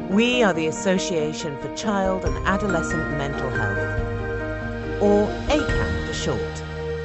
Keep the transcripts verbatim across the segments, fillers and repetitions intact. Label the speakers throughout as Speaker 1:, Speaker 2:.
Speaker 1: We are the Association for Child and Adolescent Mental Health, or ACAM for short.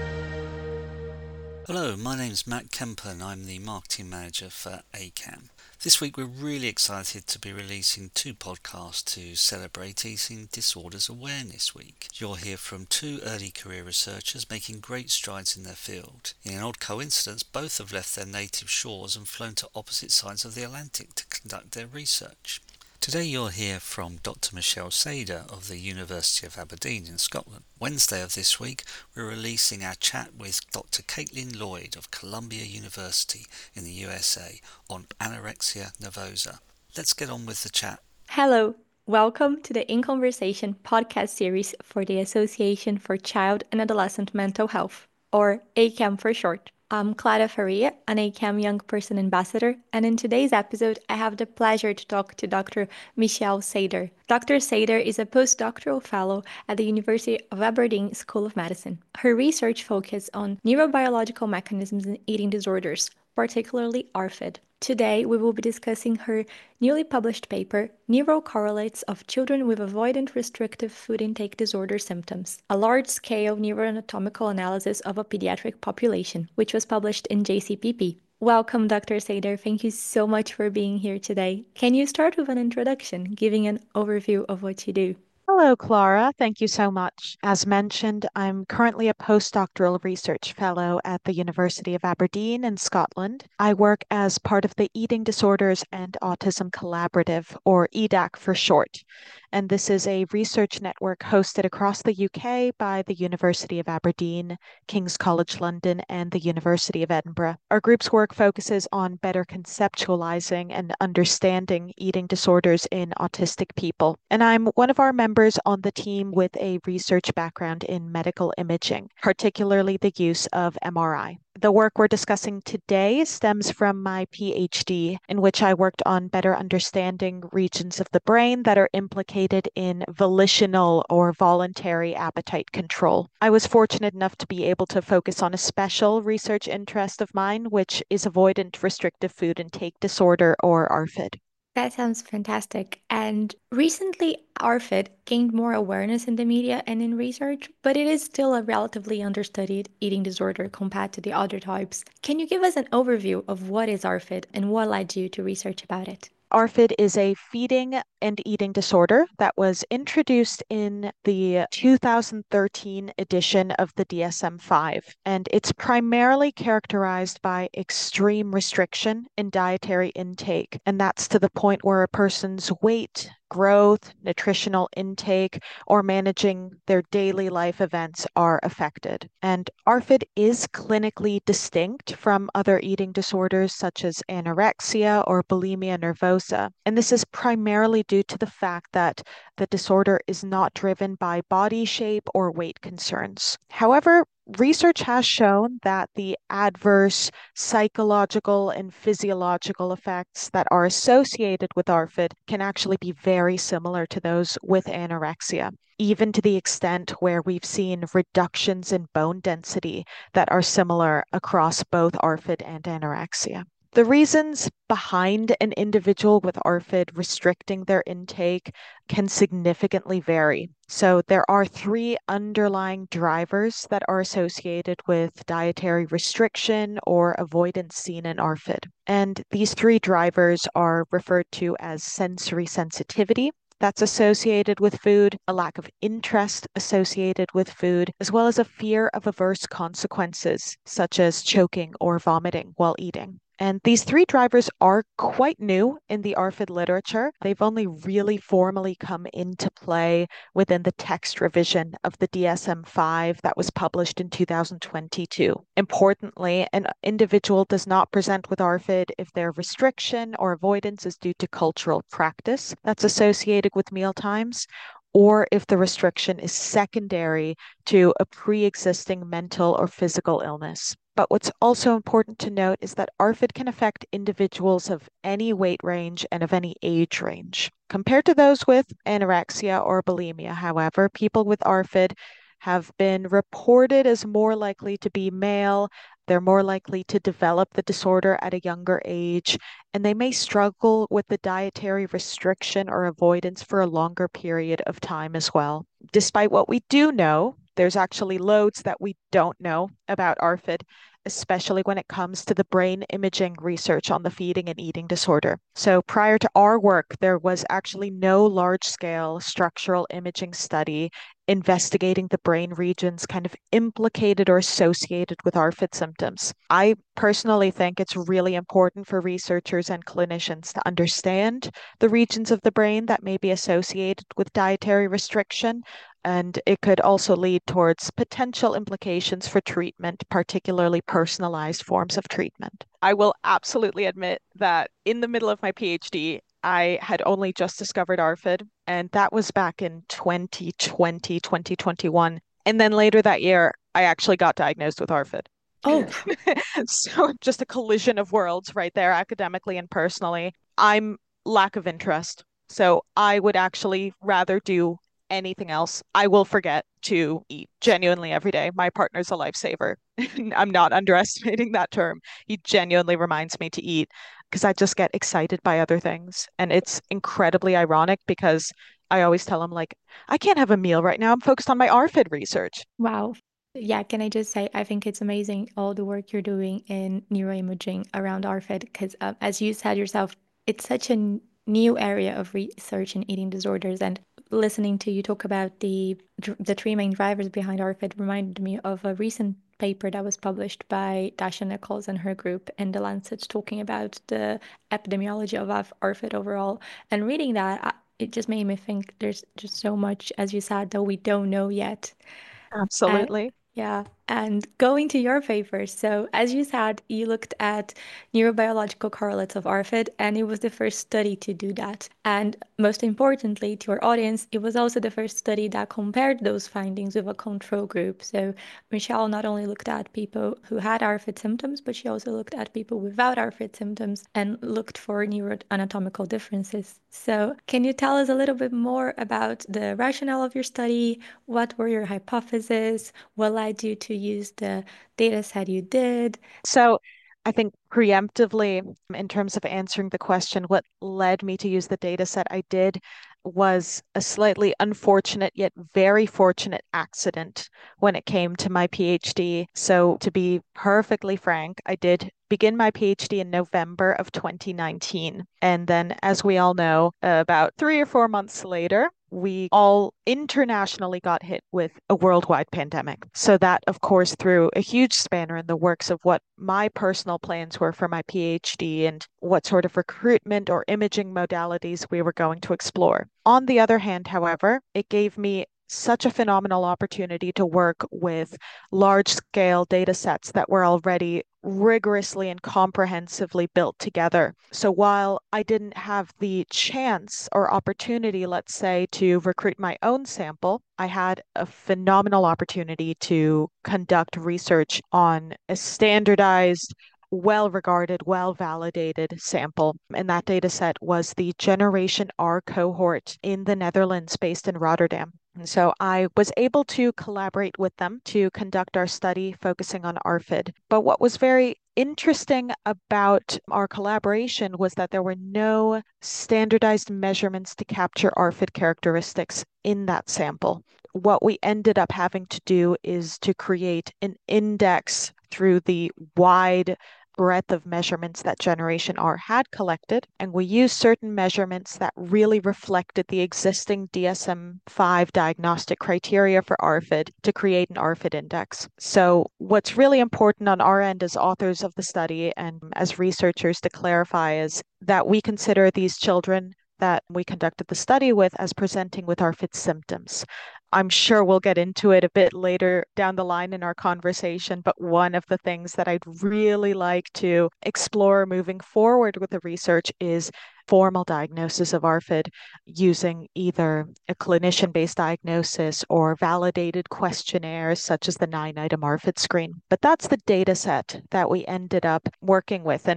Speaker 2: Hello, my name's Matt Kemper and I'm the Marketing Manager for ACAM. This week we're really excited to be releasing two podcasts to celebrate Eating Disorders Awareness Week. You'll hear from two early career researchers making great strides in their field. In an odd coincidence, both have left their native shores and flown to opposite sides of the Atlantic to conduct their research. Today you'll hear from Doctor Michelle Sader of the University of Aberdeen in Scotland. Wednesday of this week we're releasing our chat with Doctor Caitlin Lloyd of Columbia University in the U S A on anorexia nervosa. Let's get on with the chat.
Speaker 3: Hello, welcome to the In Conversation podcast series for the Association for Child and Adolescent Mental Health, or ACAM for short. I'm Clara Faria, an ACAM Young Person Ambassador, and in today's episode, I have the pleasure to talk to Doctor Michelle Sader. Doctor Sader is a postdoctoral fellow at the University of Aberdeen School of Medicine. Her research focuses on neurobiological mechanisms in eating disorders, particularly A R F I D. Today, we will be discussing her newly published paper, Neurocorrelates of Children with Avoidant Restrictive Food Intake Disorder Symptoms, a large-scale neuroanatomical analysis of a pediatric population, which was published in J C P P. Welcome, Doctor Sader. Thank you so much for being here today. Can you start with an introduction, giving an overview of what you do?
Speaker 4: Hello, Clara. Thank you so much. As mentioned, I'm currently a postdoctoral research fellow at the University of Aberdeen in Scotland. I work as part of the Eating Disorders and Autism Collaborative, or E D A C for short. And this is a research network hosted across the U K by the University of Aberdeen, King's College London, and the University of Edinburgh. Our group's work focuses on better conceptualizing and understanding eating disorders in autistic people. And I'm one of our members on the team with a research background in medical imaging, particularly the use of M R I. The work we're discussing today stems from my PhD, in which I worked on better understanding regions of the brain that are implicated in volitional or voluntary appetite control. I was fortunate enough to be able to focus on a special research interest of mine, which is avoidant restrictive food intake disorder, or A R F I D.
Speaker 3: That sounds fantastic. And recently, A R F I D gained more awareness in the media and in research, but it is still a relatively understudied eating disorder compared to the other types. Can you give us an overview of what is A R F I D and what led you to research about it?
Speaker 4: A R F I D is a feeding and eating disorder that was introduced in the two thousand thirteen edition of the D S M five, and it's primarily characterized by extreme restriction in dietary intake, and that's to the point where a person's weight, growth, nutritional intake, or managing their daily life events are affected. And A R F I D is clinically distinct from other eating disorders such as anorexia or bulimia nervosa. And this is primarily due to the fact that the disorder is not driven by body shape or weight concerns. However, research has shown that the adverse psychological and physiological effects that are associated with A R F I D can actually be very similar to those with anorexia, even to the extent where we've seen reductions in bone density that are similar across both A R F I D and anorexia. The reasons behind an individual with A R F I D restricting their intake can significantly vary. So there are three underlying drivers that are associated with dietary restriction or avoidance seen in A R F I D. And these three drivers are referred to as sensory sensitivity, that's associated with food, a lack of interest associated with food, as well as a fear of adverse consequences, such as choking or vomiting while eating. And these three drivers are quite new in the A R F I D literature. They've only really formally come into play within the text revision of the D S M five that was published in two thousand twenty-two. Importantly, an individual does not present with A R F I D if their restriction or avoidance is due to cultural practice that's associated with mealtimes, or if the restriction is secondary to a pre-existing mental or physical illness. But what's also important to note is that A R F I D can affect individuals of any weight range and of any age range. Compared to those with anorexia or bulimia, however, people with A R F I D have been reported as more likely to be male, They're more likely to develop the disorder at a younger age, and they may struggle with the dietary restriction or avoidance for a longer period of time as well. Despite what we do know, there's actually loads that we don't know about A R F I D, especially when it comes to the brain imaging research on the feeding and eating disorder. So prior to our work, there was actually no large-scale structural imaging study investigating the brain regions kind of implicated or associated with A R F I D symptoms. I personally think it's really important for researchers and clinicians to understand the regions of the brain that may be associated with dietary restriction, and it could also lead towards potential implications for treatment, particularly personalized forms of treatment. I will absolutely admit that in the middle of my PhD, I had only just discovered A R F I D, and that was back in twenty twenty, twenty twenty-one. And then later that year, I actually got diagnosed with A R F I D.
Speaker 3: Oh,
Speaker 4: So just a collision of worlds right there, academically and personally. I'm lack of interest. So I would actually rather do anything else. I will forget to eat genuinely every day. My partner's a lifesaver. I'm not underestimating that term. He genuinely reminds me to eat because I just get excited by other things. And it's incredibly ironic because I always tell him, like, I can't have a meal right now. I'm focused on my A R F I D research.
Speaker 3: wow. Yeah, can I just say, I think it's amazing all the work you're doing in neuroimaging around A R F I D because, um, as you said yourself, it's such a n- new area of research in eating disorders. And listening to you talk about the dr- the three main drivers behind A R F I D reminded me of a recent paper that was published by Dasha Nichols and her group in The Lancet talking about the epidemiology of A R F I D overall. And reading that, I, it just made me think there's just so much, as you said, that we don't know yet. And
Speaker 4: Absolutely.
Speaker 3: yeah, and going to your paper. So, as you said, you looked at neurobiological correlates of A R F I D, and it was the first study to do that. And most importantly, to our audience, it was also the first study that compared those findings with a control group. So, Michelle not only looked at people who had A R F I D symptoms, but she also looked at people without A R F I D symptoms and looked for neuroanatomical differences. So, can you tell us a little bit more about the rationale of your study? What were your hypotheses? What led you to use the data set you did?
Speaker 4: So I think preemptively, in terms of answering the question, what led me to use the data set I did was a slightly unfortunate yet very fortunate accident when it came to my PhD. So to be perfectly frank, I did begin my PhD in November of twenty nineteen. And then, as we all know, about three or four months later, we all internationally got hit with a worldwide pandemic. So that, of course, threw a huge spanner in the works of what my personal plans were for my PhD and what sort of recruitment or imaging modalities we were going to explore. On the other hand, however, it gave me such a phenomenal opportunity to work with large scale data sets that were already rigorously and comprehensively built together. So while I didn't have the chance or opportunity, let's say, to recruit my own sample, I had a phenomenal opportunity to conduct research on a standardized, well regarded, well validated sample. And that data set was the Generation R cohort in the Netherlands, based in Rotterdam. And so I was able to collaborate with them to conduct our study focusing on A R F I D. But what was very interesting about our collaboration was that there were no standardized measurements to capture A R F I D characteristics in that sample. What we ended up having to do is to create an index through the wide breadth of measurements that Generation R had collected, and we used certain measurements that really reflected the existing D S M five diagnostic criteria for A R F I D to create an A R F I D index. So what's really important on our end as authors of the study and as researchers to clarify is that we consider these children that we conducted the study with as presenting with A R F I D symptoms. I'm sure we'll get into it a bit later down the line in our conversation, but one of the things that I'd really like to explore moving forward with the research is formal diagnosis of A R F I D using either a clinician-based diagnosis or validated questionnaires such as the nine-item A R F I D screen. But that's the data set that we ended up working with. And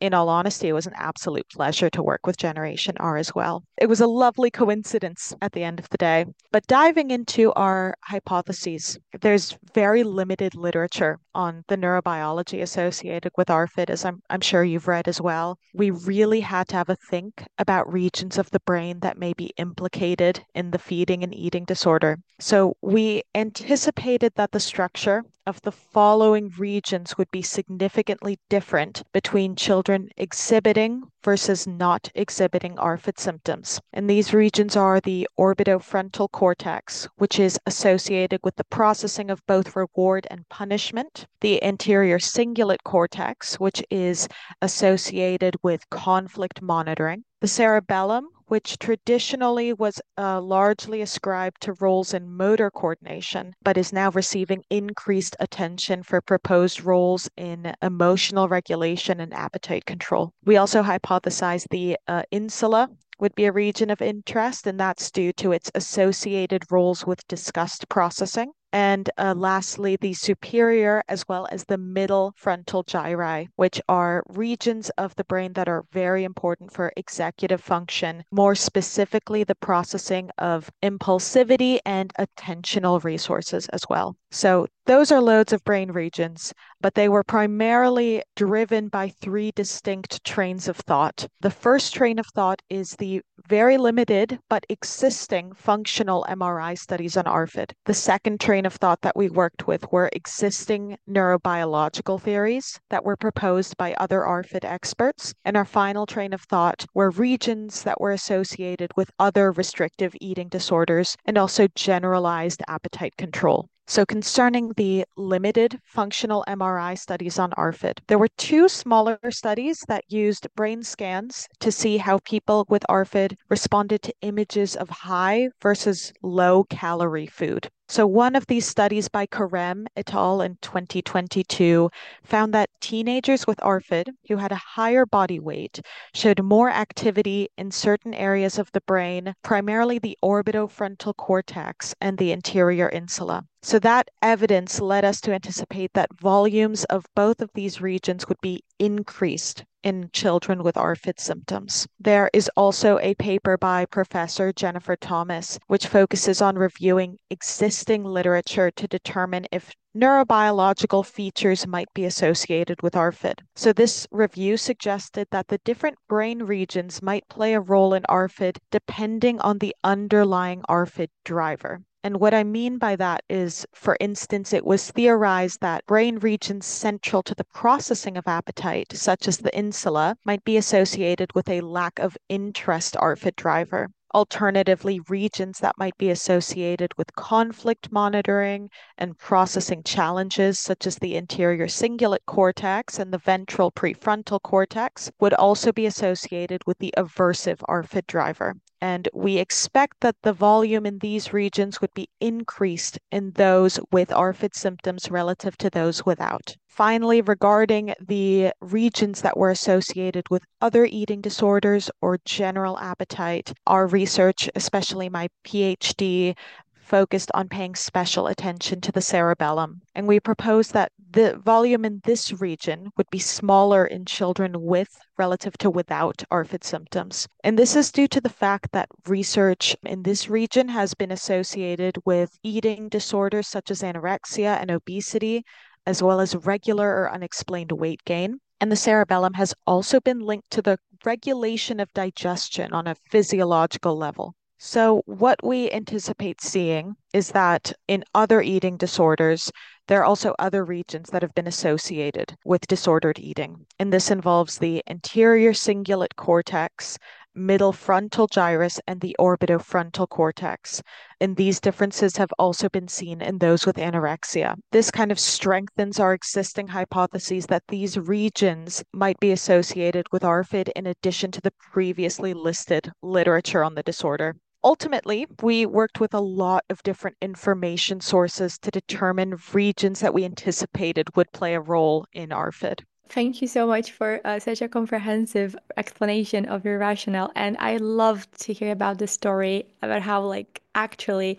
Speaker 4: in all honesty, it was an absolute pleasure to work with Generation R as well. It was a lovely coincidence at the end of the day. But diving into our hypotheses, there's very limited literature on the neurobiology associated with A R F I D, as I'm, I'm sure you've read as well. We really had to have a think about regions of the brain that may be implicated in the feeding and eating disorder. So we anticipated that the structure of the following regions would be significantly different between children exhibiting versus not exhibiting A R F I D symptoms. And these regions are the orbitofrontal cortex, which is associated with the processing of both reward and punishment, the anterior cingulate cortex, which is associated with conflict monitoring, the cerebellum, which traditionally was uh, largely ascribed to roles in motor coordination, but is now receiving increased attention for proposed roles in emotional regulation and appetite control. We also hypothesized the uh, insula would be a region of interest, and that's due to its associated roles with disgust processing. And uh, lastly, the superior as well as the middle frontal gyri, which are regions of the brain that are very important for executive function, more specifically the processing of impulsivity and attentional resources as well. So those are loads of brain regions, but they were primarily driven by three distinct trains of thought. The first train of thought is the very limited but existing functional M R I studies on A R F I D. The second train of thought that we worked with were existing neurobiological theories that were proposed by other A R F I D experts. And our final train of thought were regions that were associated with other restrictive eating disorders and also generalized appetite control. So concerning the limited functional M R I studies on A R F I D, there were two smaller studies that used brain scans to see how people with A R F I D responded to images of high versus low calorie food. So one of these studies by Carem et al. In twenty twenty-two found that teenagers with A R F I D who had a higher body weight showed more activity in certain areas of the brain, primarily the orbitofrontal cortex and the anterior insula. So that evidence led us to anticipate that volumes of both of these regions would be increased in children with A R F I D symptoms. There is also a paper by Professor Jennifer Thomas, which focuses on reviewing existing literature to determine if neurobiological features might be associated with A R F I D. So this review suggested that the different brain regions might play a role in A R F I D depending on the underlying A R F I D driver. And what I mean by that is, for instance, it was theorized that brain regions central to the processing of appetite, such as the insula, might be associated with a lack of interest A R F I D driver. Alternatively, regions that might be associated with conflict monitoring and processing challenges, such as the anterior cingulate cortex and the ventral prefrontal cortex, would also be associated with the aversive A R F I D driver. And we expect that the volume in these regions would be increased in those with A R F I D symptoms relative to those without. Finally, regarding the regions that were associated with other eating disorders or general appetite, our research, especially my PhD, focused on paying special attention to the cerebellum. And we proposed that the volume in this region would be smaller in children with relative to without A R F I D symptoms. And this is due to the fact that research in this region has been associated with eating disorders such as anorexia and obesity, as well as regular or unexplained weight gain. And the cerebellum has also been linked to the regulation of digestion on a physiological level. So what we anticipate seeing is that in other eating disorders, there are also other regions that have been associated with disordered eating. And this involves the anterior cingulate cortex, middle frontal gyrus, and the orbitofrontal cortex. And these differences have also been seen in those with anorexia. This kind of strengthens our existing hypotheses that these regions might be associated with A R F I D in addition to the previously listed literature on the disorder. Ultimately, we worked with a lot of different information sources to determine regions that we anticipated would play a role in A R F I D.
Speaker 3: Thank you so much for uh, such a comprehensive explanation of your rationale. And I love to hear about the story about how, like, actually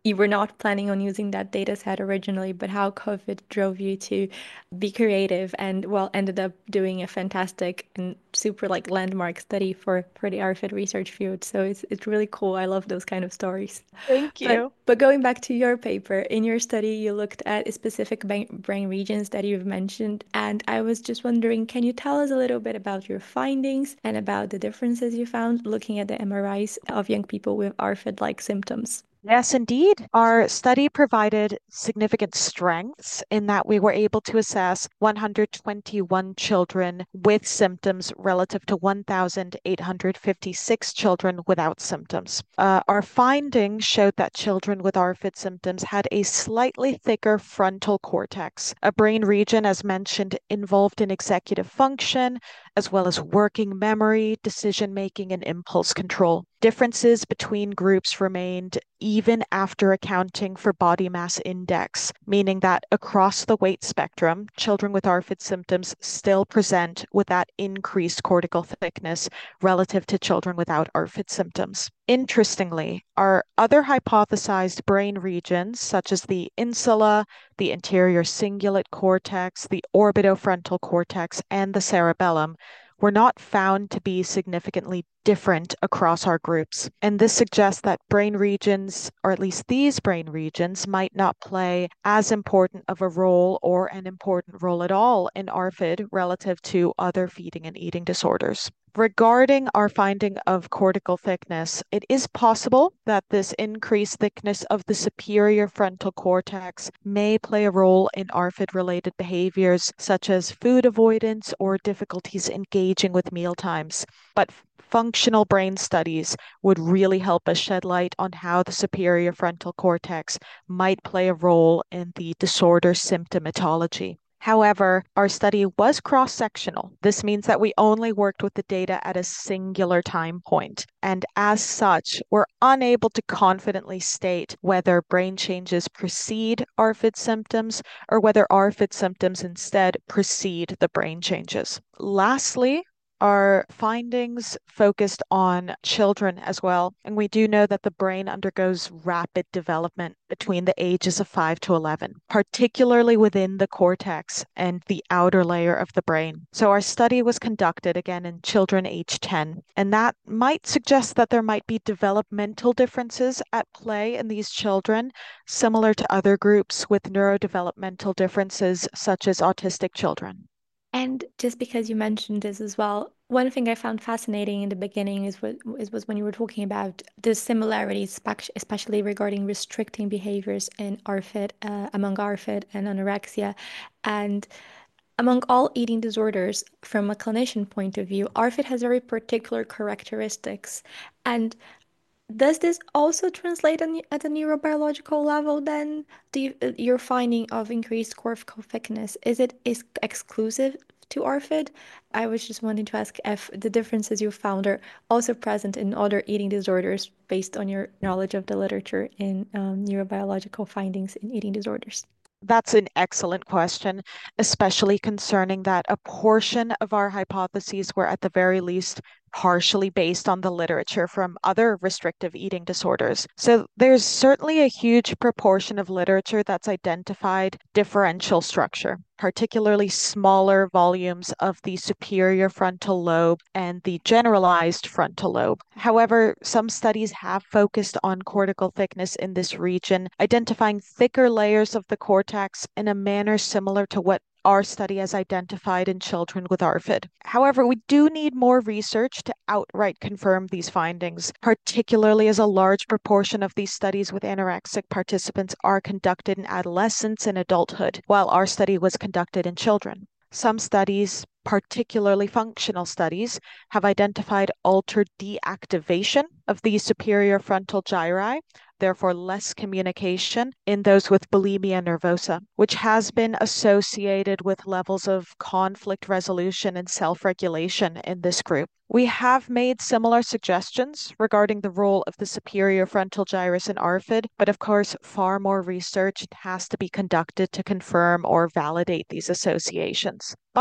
Speaker 3: you were not planning on using that data set originally, but how COVID drove you to be creative and, well, ended up doing a fantastic and super like landmark study for for the ARFID research field. So it's it's really cool. I love those kind of stories.
Speaker 4: Thank
Speaker 3: But
Speaker 4: you.
Speaker 3: but going back to your paper, in your study, you looked at specific brain brain regions that you've mentioned, and I was just wondering, can you tell us a little bit about your findings and about the differences you found looking at the M R Is of young people with ARFID-like symptoms?
Speaker 4: Yes, indeed. Our study provided significant strengths in that we were able to assess one hundred twenty-one children with symptoms relative to one thousand eight hundred fifty-six children without symptoms. Uh, our findings showed that children with ARFID symptoms had a slightly thicker frontal cortex, a brain region, as mentioned, involved in executive function, as well as working memory, decision making, and impulse control. Differences between groups remained even after accounting for body mass index, meaning that across the weight spectrum, children with ARFID symptoms still present with that increased cortical thickness relative to children without ARFID symptoms. Interestingly, our other hypothesized brain regions, such as the insula, the anterior cingulate cortex, the orbitofrontal cortex, and the cerebellum, were not found to be significantly different across our groups. And this suggests that brain regions, or at least these brain regions, might not play as important of a role or an important role at all in ARFID relative to other feeding and eating disorders. Regarding our finding of cortical thickness, it is possible that this increased thickness of the superior frontal cortex may play a role in ARFID-related behaviors such as food avoidance or difficulties engaging with mealtimes. But functional brain studies would really help us shed light on how the superior frontal cortex might play a role in the disorder symptomatology. However, our study was cross-sectional. This means that we only worked with the data at a singular time point, and as such, we're unable to confidently state whether brain changes precede ARFID symptoms or whether ARFID symptoms instead precede the brain changes. Lastly, our findings focused on children as well, and we do know that the brain undergoes rapid development between the ages of five to eleven, particularly within the cortex and the outer layer of the brain. So our study was conducted again in children age ten, and that might suggest that there might be developmental differences at play in these children, similar to other groups with neurodevelopmental differences such as autistic children.
Speaker 3: And just because you mentioned this as well, one thing I found fascinating in the beginning is what is was when you were talking about the similarities, spec- especially regarding restricting behaviors in ARFID, uh, among ARFID and anorexia, and among all eating disorders, from a clinician point of view, ARFID has very particular characteristics. And does this also translate on, at a neurobiological level then? Do you, uh, your finding of increased cortical thickness, is it is exclusive to ARFID? I was just wanting to ask if the differences you found are also present in other eating disorders based on your knowledge of the literature in um, neurobiological findings in eating disorders.
Speaker 4: That's an excellent question, especially concerning that a portion of our hypotheses were at the very least partially based on the literature from other restrictive eating disorders. So there's certainly a huge proportion of literature that's identified differential structure, particularly smaller volumes of the superior frontal lobe and the generalized frontal lobe. However, some studies have focused on cortical thickness in this region, identifying thicker layers of the cortex in a manner similar to what our study has identified in children with ARFID. However, we do need more research to outright confirm these findings, particularly as a large proportion of these studies with anorexic participants are conducted in adolescence and adulthood, while our study was conducted in children. Some studies, particularly functional studies, have identified altered deactivation of the superior frontal gyri, therefore less communication in those with bulimia nervosa, which has been associated with levels of conflict resolution and self-regulation in this group. We have made similar suggestions regarding the role of the superior frontal gyrus in ARFID, but of course, far more research has to be conducted to confirm or validate these associations. But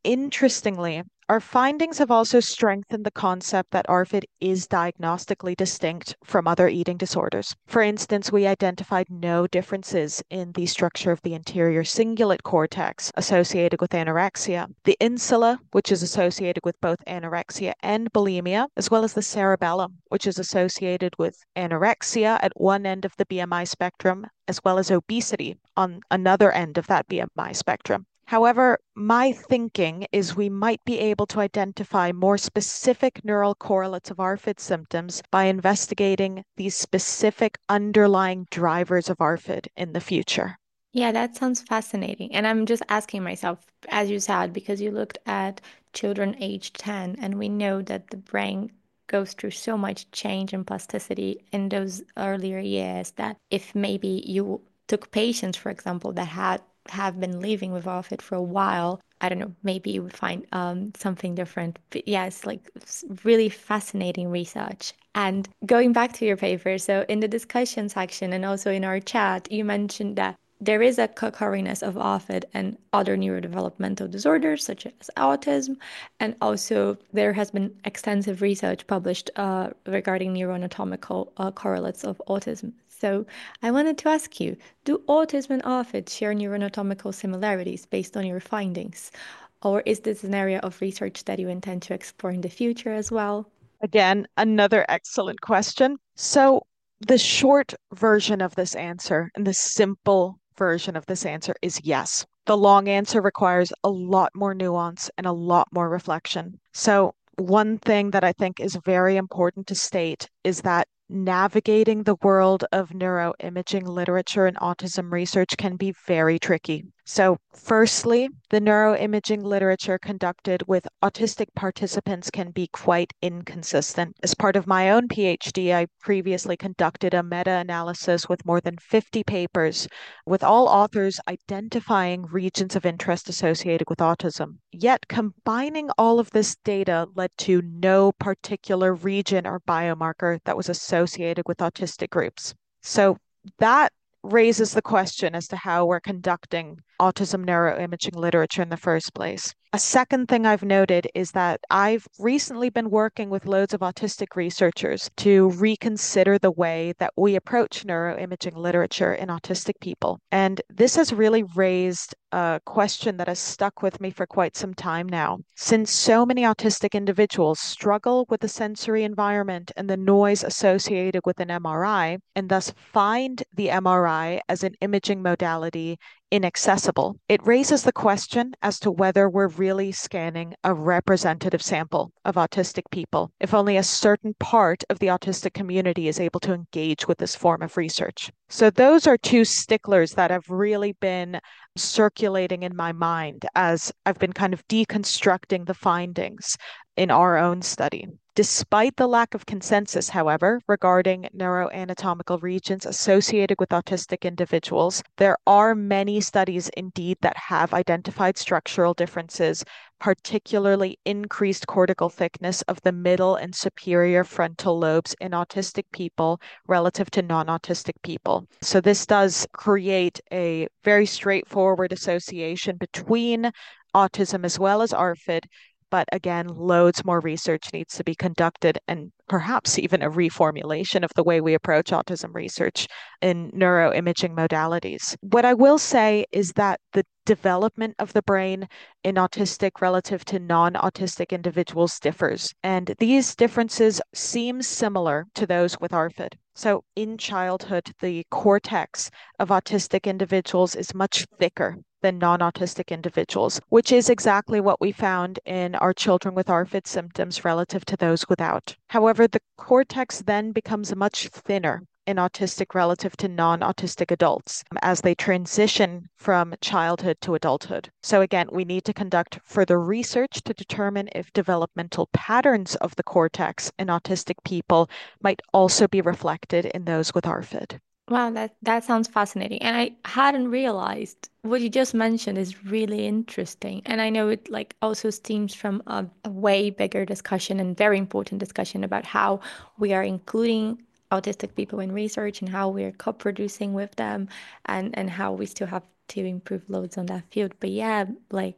Speaker 4: interestingly, our findings have also strengthened the concept that A R F I D is diagnostically distinct from other eating disorders. For instance, we identified no differences in the structure of the anterior cingulate cortex associated with anorexia, the insula, which is associated with both anorexia and bulimia, as well as the cerebellum, which is associated with anorexia at one end of the B M I spectrum, as well as obesity on another end of that B M I spectrum. However, my thinking is we might be able to identify more specific neural correlates of A R F I D symptoms by investigating these specific underlying drivers of A R F I D in the future.
Speaker 3: Yeah, that sounds fascinating. And I'm just asking myself, as you said, because you looked at children aged ten, and we know that the brain goes through so much change and plasticity in those earlier years that if maybe you took patients, for example, that had have been living with A R F I D for a while, I don't know, maybe you would find um, something different. But yes, like it's really fascinating research. And going back to your paper, so in the discussion section and also in our chat, you mentioned that there is a co-occurrence of A R F I D and other neurodevelopmental disorders such as autism, and also there has been extensive research published uh, regarding neuroanatomical uh, correlates of autism. So I wanted to ask you, do autism and A R F I D share neuroanatomical similarities based on your findings? Or is this an area of research that you intend to explore in the future as well?
Speaker 4: Again, another excellent question. So, the short version of this answer and the simple version of this answer is yes. The long answer requires a lot more nuance and a lot more reflection. So, one thing that I think is very important to state is that navigating the world of neuroimaging literature and autism research can be very tricky. So, firstly, the neuroimaging literature conducted with autistic participants can be quite inconsistent. As part of my own PhD, I previously conducted a meta-analysis with more than fifty papers, with all authors identifying regions of interest associated with autism. Yet, combining all of this data led to no particular region or biomarker that was associated with autistic groups. So, that raises the question as to how we're conducting autism neuroimaging literature in the first place. A second thing I've noted is that I've recently been working with loads of autistic researchers to reconsider the way that we approach neuroimaging literature in autistic people. And this has really raised a question that has stuck with me for quite some time now. Since so many autistic individuals struggle with the sensory environment and the noise associated with an M R I, and thus find the M R I as an imaging modality inaccessible, it raises the question as to whether we're really scanning a representative sample of autistic people, if only a certain part of the autistic community is able to engage with this form of research. So those are two sticklers that have really been circulating in my mind as I've been kind of deconstructing the findings in our own study. Despite the lack of consensus, however, regarding neuroanatomical regions associated with autistic individuals, there are many studies indeed that have identified structural differences, particularly increased cortical thickness of the middle and superior frontal lobes in autistic people relative to non-autistic people. So this does create a very straightforward association between autism as well as A R F I D. But again, loads more research needs to be conducted and perhaps even a reformulation of the way we approach autism research in neuroimaging modalities. What I will say is that the development of the brain in autistic relative to non-autistic individuals differs, and these differences seem similar to those with A R F I D. So in childhood, the cortex of autistic individuals is much thicker than non-autistic individuals, which is exactly what we found in our children with A R F I D symptoms relative to those without. However, the cortex then becomes much thinner in autistic relative to non-autistic adults as they transition from childhood to adulthood. So again, we need to conduct further research to determine if developmental patterns of the cortex in autistic people might also be reflected in those with A R F I D.
Speaker 3: Wow, that that sounds fascinating. And I hadn't realized what you just mentioned is really interesting. And I know it like also stems from a, a way bigger discussion and very important discussion about how we are including autistic people in research and how we are co-producing with them and and how we still have to improve loads on that field. But yeah, like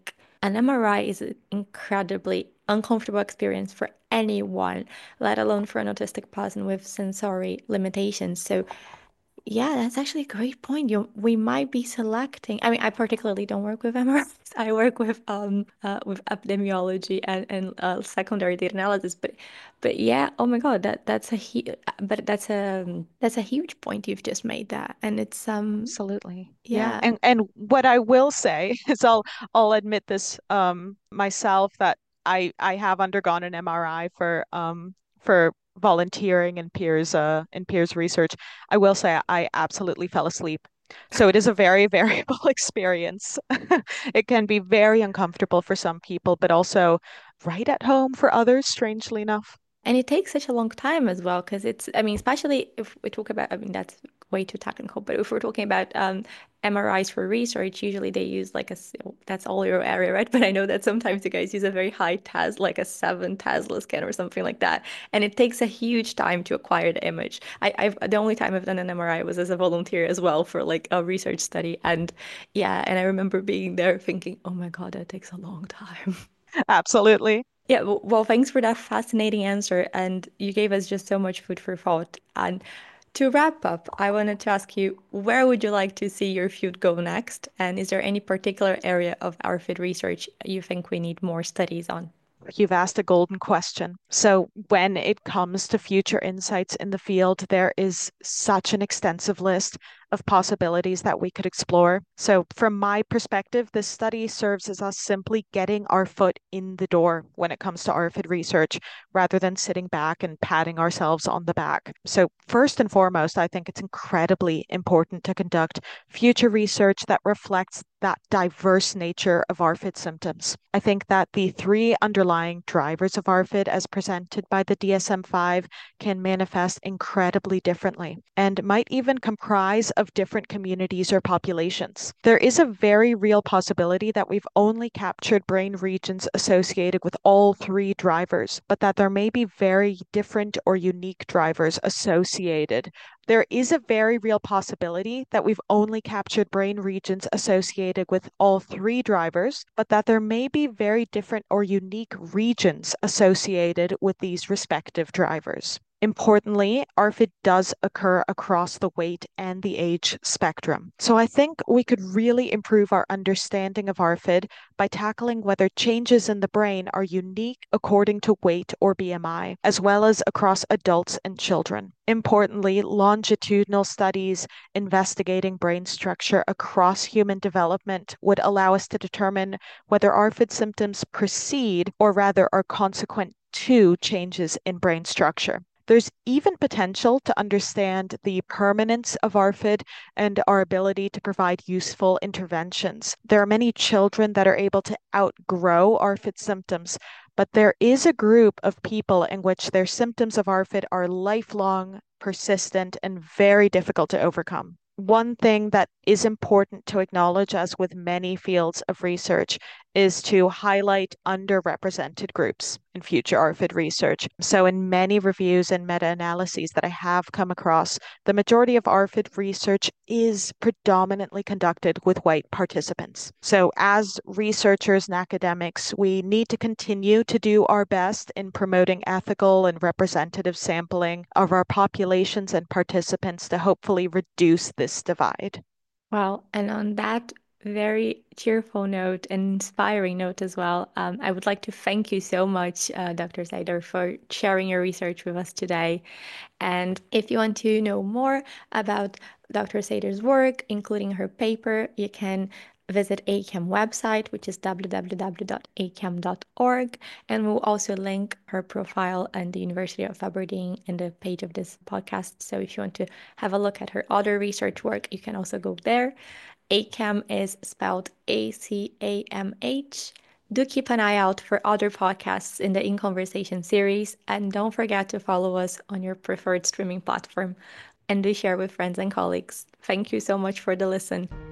Speaker 3: An M R I is an incredibly uncomfortable experience for anyone, let alone for an autistic person with sensory limitations. So yeah, that's actually a great point. You we might be selecting. I mean, I particularly don't work with M R Is. I work with um uh, with epidemiology and and uh, secondary data analysis. But but yeah, oh my God, that that's a hu but that's a that's a huge point you've just made that, and it's um
Speaker 4: Absolutely. Yeah.
Speaker 3: yeah.
Speaker 4: And and what I will say is I'll I'll admit this um myself that I I have undergone an M R I for um for volunteering and peers uh in peers research. I will say I absolutely fell asleep. So it is a very variable experience. It can be very uncomfortable for some people, but also right at home for others, strangely enough.
Speaker 3: And it takes such a long time as well, because it's, I mean, especially if we talk about, I mean, that's way too technical, but if we're talking about um, M R Is for research, usually they use like a, s- that's all your area, right? But I know that sometimes you guys use a very high Tes, like a seven Tesla scan or something like that. And it takes a huge time to acquire the image. I, I've, the only time I've done an M R I was as a volunteer as well for like a research study. And yeah, and I remember being there thinking, oh my God, that takes a long time.
Speaker 4: Absolutely.
Speaker 3: Yeah, w- well, thanks for that fascinating answer. And you gave us just so much food for thought. And to wrap up, I wanted to ask you, where would you like to see your field go next? And is there any particular area of our field research you think we need more studies on?
Speaker 4: You've asked a golden question. So, when it comes to future insights in the field, there is such an extensive list of possibilities that we could explore. So, from my perspective, this study serves as us simply getting our foot in the door when it comes to R F I D research, rather than sitting back and patting ourselves on the back. So, first and foremost, I think it's incredibly important to conduct future research that reflects that diverse nature of R F I D symptoms. I think that the three underlying drivers of R F I D, as presented by the D S M five, can manifest incredibly differently and might even comprise of different communities or populations. There is a very real possibility that we've only captured brain regions associated with all three drivers, but that there may be very different or unique drivers associated. There is a very real possibility that we've only captured brain regions associated with all three drivers, but that there may be very different or unique regions associated with these respective drivers. Importantly, R F I D does occur across the weight and the age spectrum. So I think we could really improve our understanding of R F I D by tackling whether changes in the brain are unique according to weight or B M I, as well as across adults and children. Importantly, longitudinal studies investigating brain structure across human development would allow us to determine whether R F I D symptoms precede or rather are consequent to changes in brain structure. There's even potential to understand the permanence of R F I D and our ability to provide useful interventions. There are many children that are able to outgrow R F I D symptoms, but there is a group of people in which their symptoms of R F I D are lifelong, persistent, and very difficult to overcome. One thing that is important to acknowledge, as with many fields of research, is to highlight underrepresented groups in future R F I D research. So, in many reviews and meta analyses that I have come across, the majority of R F I D research is predominantly conducted with white participants. So, as researchers and academics, we need to continue to do our best in promoting ethical and representative sampling of our populations and participants to hopefully reduce this divide.
Speaker 3: Well, and on that very cheerful note and inspiring note as well, um, I would like to thank you so much, uh, Doctor Seider, for sharing your research with us today. And if you want to know more about Doctor Seider's work, including her paper, you can visit A C A M website, which is w w w dot a c a m dot org. And we'll also link her profile and the University of Aberdeen in the page of this podcast. So if you want to have a look at her other research work, you can also go there. A C A M is spelled A C A M H. Do keep an eye out for other podcasts in the In Conversation series, and don't forget to follow us on your preferred streaming platform. And do share with friends and colleagues. Thank you so much for the listen.